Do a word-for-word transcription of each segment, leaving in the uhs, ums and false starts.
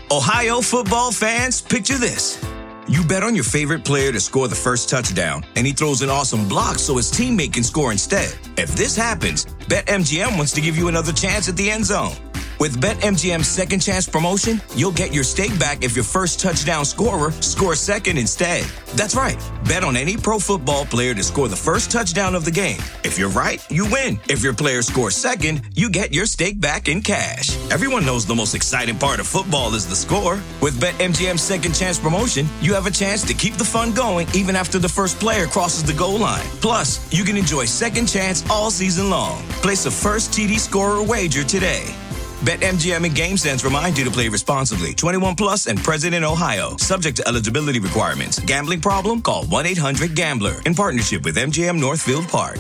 Ohio football fans, picture this. You bet on your favorite player to score the first touchdown, and he throws an awesome block so his teammate can score instead. If this happens, BetMGM wants to give you another chance at the end zone. With BetMGM's Second Chance promotion, you'll get your stake back if your first touchdown scorer scores second instead. That's right. Bet on any pro football player to score the first touchdown of the game. If you're right, you win. If your player scores second, you get your stake back in cash. Everyone knows the most exciting part of football is the score. With BetMGM's Second Chance promotion, you have a chance to keep the fun going even after the first player crosses the goal line. Plus, you can enjoy Second Chance all season long. Place a first T D scorer wager today. BetMGM and GameSense remind you to play responsibly. twenty-one plus and present in Ohio. Subject to eligibility requirements. Gambling problem? Call one eight hundred gambler. In partnership with M G M Northfield Park.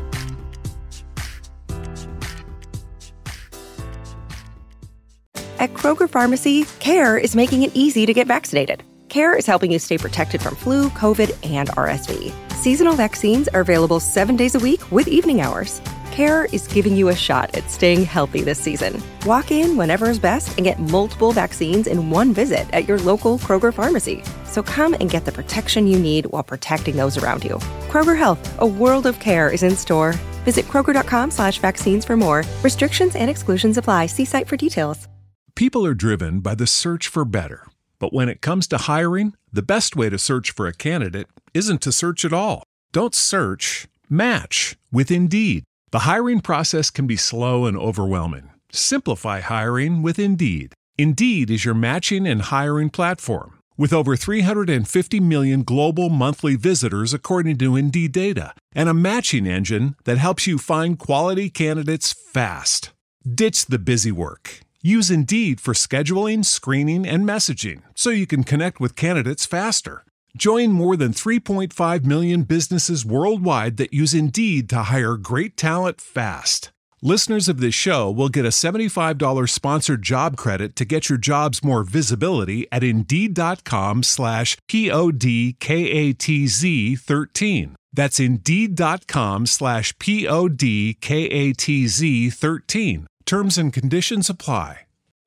At Kroger Pharmacy, CARE is making it easy to get vaccinated. CARE is helping you stay protected from flu, COVID, and R S V. Seasonal vaccines are available seven days a week with evening hours. CARE is giving you a shot at staying healthy this season. Walk in whenever is best and get multiple vaccines in one visit at your local Kroger pharmacy. So come and get the protection you need while protecting those around you. Kroger Health, a world of care is in store. Visit Kroger.com slash vaccines for more. Restrictions and exclusions apply. See site for details. People are driven by the search for better. But when it comes to hiring, the best way to search for a candidate isn't to search at all. Don't search, match with Indeed. The hiring process can be slow and overwhelming. Simplify hiring with Indeed. Indeed is your matching and hiring platform. With over three hundred fifty million global monthly visitors according to Indeed data, and a matching engine that helps you find quality candidates fast. Ditch the busy work. Use Indeed for scheduling, screening, and messaging so you can connect with candidates faster. Join more than three point five million businesses worldwide that use Indeed to hire great talent fast. Listeners of this show will get a seventy-five dollars sponsored job credit to get your jobs more visibility at Indeed.com slash P-O-D-K-A-T-Z 13. That's Indeed.com slash P-O-D-K-A-T-Z 13. Terms and conditions apply.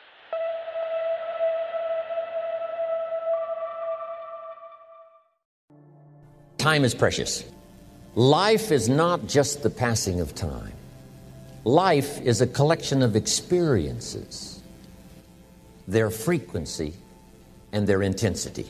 Time is precious. Life is not just the passing of time. Life is a collection of experiences, their frequency and their intensity.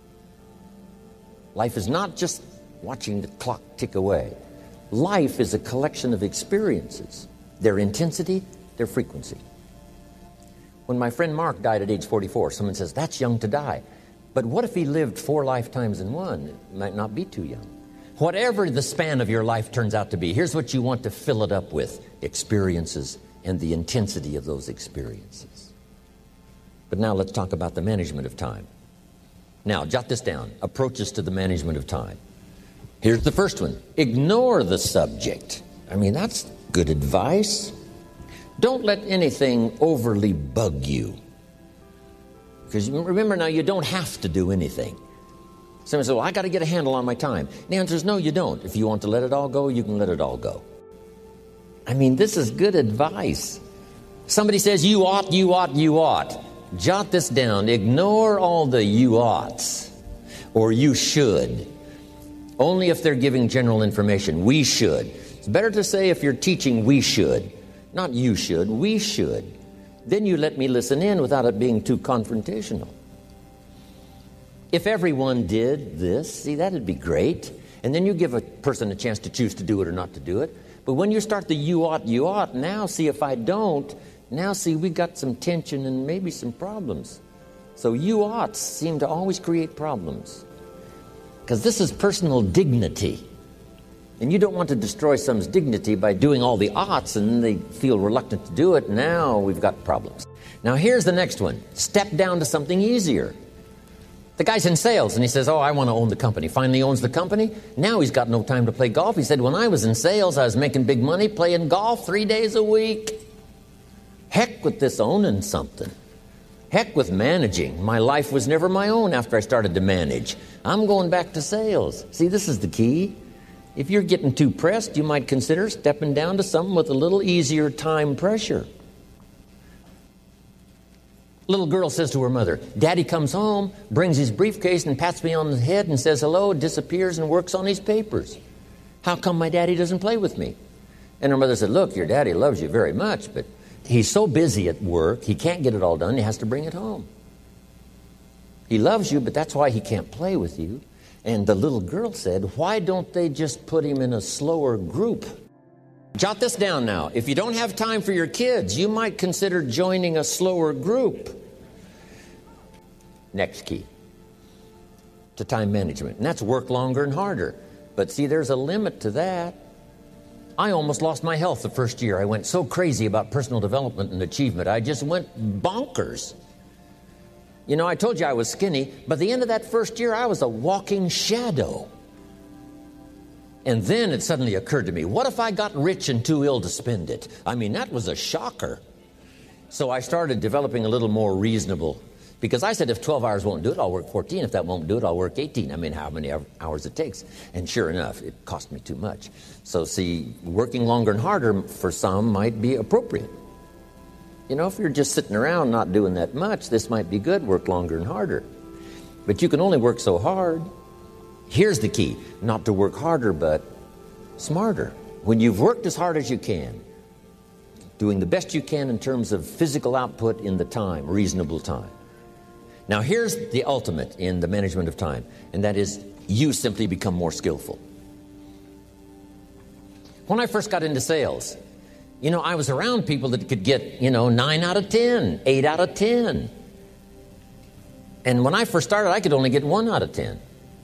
Life is not just watching the clock tick away. Life is a collection of experiences, their intensity, their frequency. When my friend Mark died at age forty-four, someone says, that's young to die. But what if he lived four lifetimes in one? It might not be too young. Whatever the span of your life turns out to be, here's what you want to fill it up with: experiences and the intensity of those experiences. But now let's talk about the management of time. Now, jot this down: approaches to the management of time. Here's the first one: ignore the subject. I mean, that's good advice. Don't let anything overly bug you. Because remember now, you don't have to do anything. Someone says, well, I got to get a handle on my time. The answer is no, you don't. If you want to let it all go, you can let it all go. I mean, this is good advice. Somebody says, you ought, you ought, you ought. Jot this down. Ignore all the you oughts or you should. Only if they're giving general information. We should. It's better to say, if you're teaching, we should. Not you should, we should. Then you let me listen in without it being too confrontational. If everyone did this, see, that'd be great. And then you give a person a chance to choose to do it or not to do it. But when you start the you ought, you ought, now see, if I don't, now see, we got some tension and maybe some problems. So you oughts seem to always create problems. Because this is personal dignity. And you don't want to destroy someone's dignity by doing all the oughts and then they feel reluctant to do it. Now we've got problems. Now here's the next one. Step down to something easier. The guy's in sales and he says, oh, I want to own the company. Finally owns the company. Now he's got no time to play golf. He said, when I was in sales, I was making big money playing golf three days a week. Heck with this owning something. Heck with managing. My life was never my own after I started to manage. I'm going back to sales. See, this is the key. If you're getting too pressed, you might consider stepping down to something with a little easier time pressure. Little girl says to her mother, Daddy comes home, brings his briefcase and pats me on the head and says hello, disappears and works on his papers. How come my daddy doesn't play with me? And her mother said, look, your daddy loves you very much, but he's so busy at work, he can't get it all done, he has to bring it home. He loves you, but that's why he can't play with you. And the little girl said, why don't they just put him in a slower group? Jot this down now. If you don't have time for your kids, you might consider joining a slower group. Next key to time management, and that's work longer and harder. But see, there's a limit to that. I almost lost my health the first year. I went so crazy about personal development and achievement. I just went bonkers. You know, I told you I was skinny, but at the end of that first year, I was a walking shadow. And then it suddenly occurred to me, what if I got rich and too ill to spend it? I mean, that was a shocker. So I started developing a little more reasonable, because I said if twelve hours won't do it, I'll work fourteen. If that won't do it, I'll work eighteen. I mean, how many hours it takes. And sure enough, it cost me too much. So see, working longer and harder for some might be appropriate. You know, if you're just sitting around not doing that much, this might be good, work longer and harder. But you can only work so hard. Here's the key, not to work harder, but smarter. When you've worked as hard as you can, doing the best you can in terms of physical output in the time, reasonable time. Now here's the ultimate in the management of time, and that is you simply become more skillful. When I first got into sales, you know, I was around people that could get, you know, nine out of ten, eight out of ten. And when I first started, I could only get one out of ten.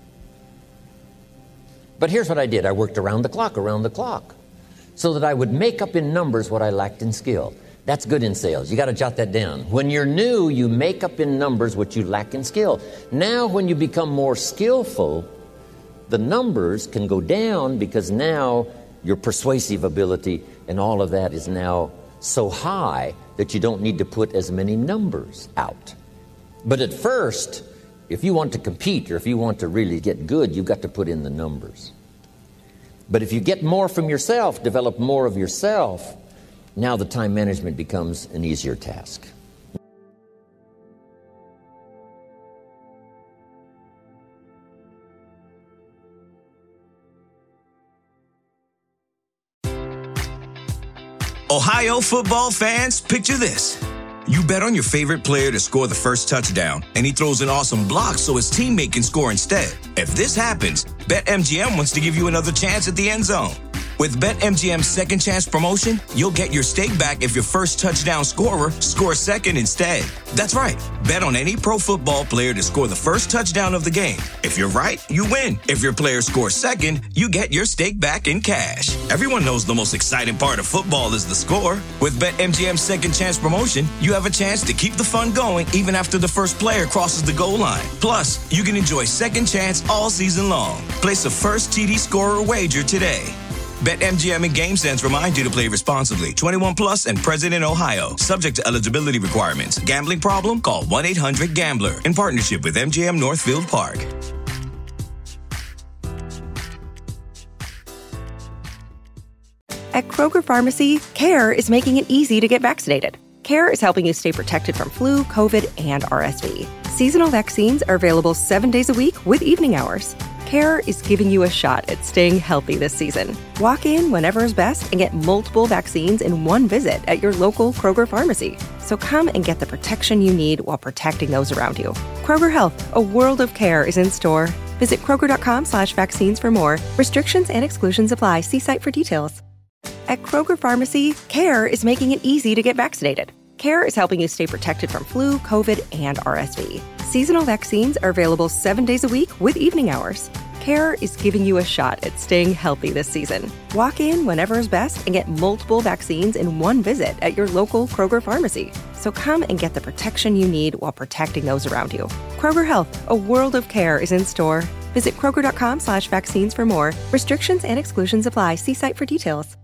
But here's what I did. I worked around the clock, around the clock, so that I would make up in numbers what I lacked in skill. That's good in sales. You got to jot that down. When you're new, you make up in numbers what you lack in skill. Now, when you become more skillful, the numbers can go down because now your persuasive ability and all of that is now so high that you don't need to put as many numbers out. But at first, if you want to compete or if you want to really get good, you've got to put in the numbers. But if you get more from yourself, develop more of yourself, now the time management becomes an easier task. Ohio football fans, picture this. You bet on your favorite player to score the first touchdown, and he throws an awesome block so his teammate can score instead. If this happens, BetMGM wants to give you another chance at the end zone. With BetMGM's Second Chance promotion, you'll get your stake back if your first touchdown scorer scores second instead. That's right. Bet on any pro football player to score the first touchdown of the game. If you're right, you win. If your player scores second, you get your stake back in cash. Everyone knows the most exciting part of football is the score. With BetMGM's Second Chance promotion, you have a chance to keep the fun going even after the first player crosses the goal line. Plus, you can enjoy Second Chance all season long. Place a first T D scorer wager today. BetMGM and GameSense remind you to play responsibly. twenty-one plus and present in Ohio. Subject to eligibility requirements. Gambling problem? Call one eight hundred gambler. In partnership with M G M Northfield Park. At Kroger Pharmacy, CARE is making it easy to get vaccinated. CARE is helping you stay protected from flu, COVID, and R S V. Seasonal vaccines are available seven days a week with evening hours. CARE is giving you a shot at staying healthy this season. Walk in whenever is best and get multiple vaccines in one visit at your local Kroger pharmacy. So come and get the protection you need while protecting those around you. Kroger Health, a world of care is in store. Visit Kroger.com slash vaccines for more. Restrictions and exclusions apply. See site for details. At Kroger Pharmacy, CARE is making it easy to get vaccinated. CARE is helping you stay protected from flu, COVID, and R S V. Seasonal vaccines are available seven days a week with evening hours. CARE is giving you a shot at staying healthy this season. Walk in whenever is best and get multiple vaccines in one visit at your local Kroger pharmacy. So come and get the protection you need while protecting those around you. Kroger Health, a world of care is in store. Visit Kroger.com slash vaccines for more. Restrictions and exclusions apply. See site for details.